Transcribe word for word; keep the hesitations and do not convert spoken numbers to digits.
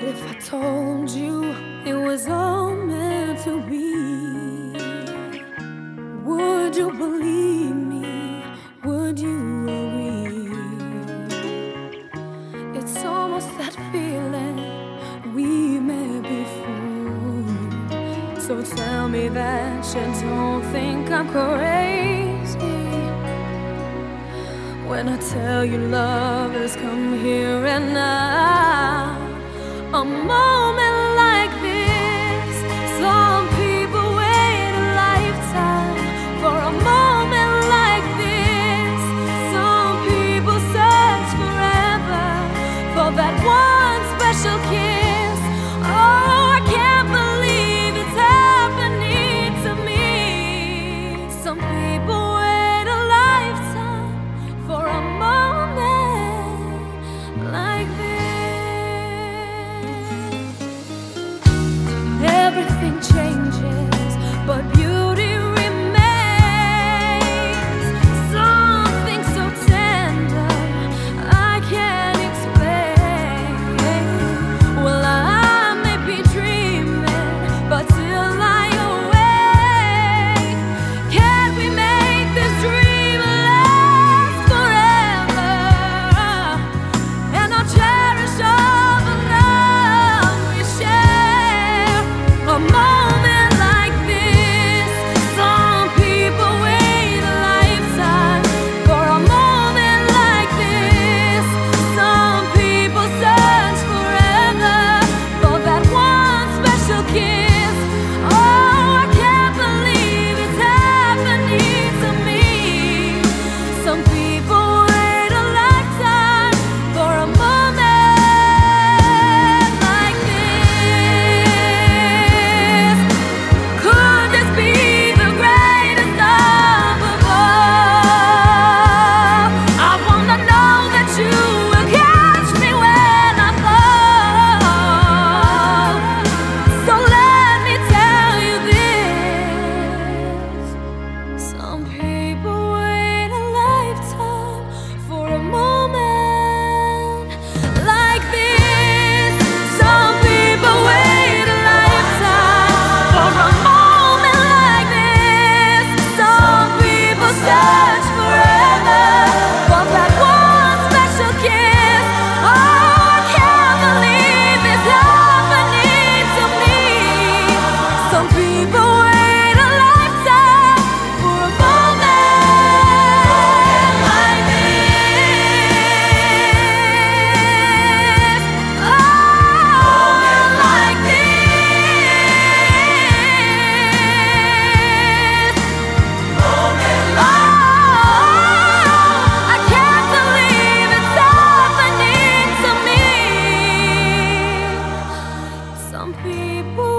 if I told you it was all meant to be? Would you believe me? Would you agree? It's almost that feeling we met before. So tell me that you don't think I'm crazy when I tell you love has come here and now. A moment like this, some people wait a lifetime for a moment like this. Some people search forever for that one special kiss. Oh, I can't believe it's happening to me. Some people wait a lifetime for a moment like this. Everything changes, but beauty remains. Something so tender I can't explain. Well, I may be dreaming, but till I awake, can't we make this dream last forever? And I'll cherish all the love we share. A moment like this, some people wait a lifetime for a moment like this. Some people search forever for that one special kiss. Oh, I can't believe it's happening to me. Some people wait a lifetime for a moment like this. Could this be the greatest love of all? I wanna know that you will catch me when I fall. So let me tell you this. Some people wait a lifetime for a moment like this. Some people wait a lifetime for a moment like this. Some people search forever for that one special kiss. Oh, I can't believe it's happening to me. Some people wait a lifetime for a moment like this. Oh, like this. Oh, I can't believe it's happening to me. Some people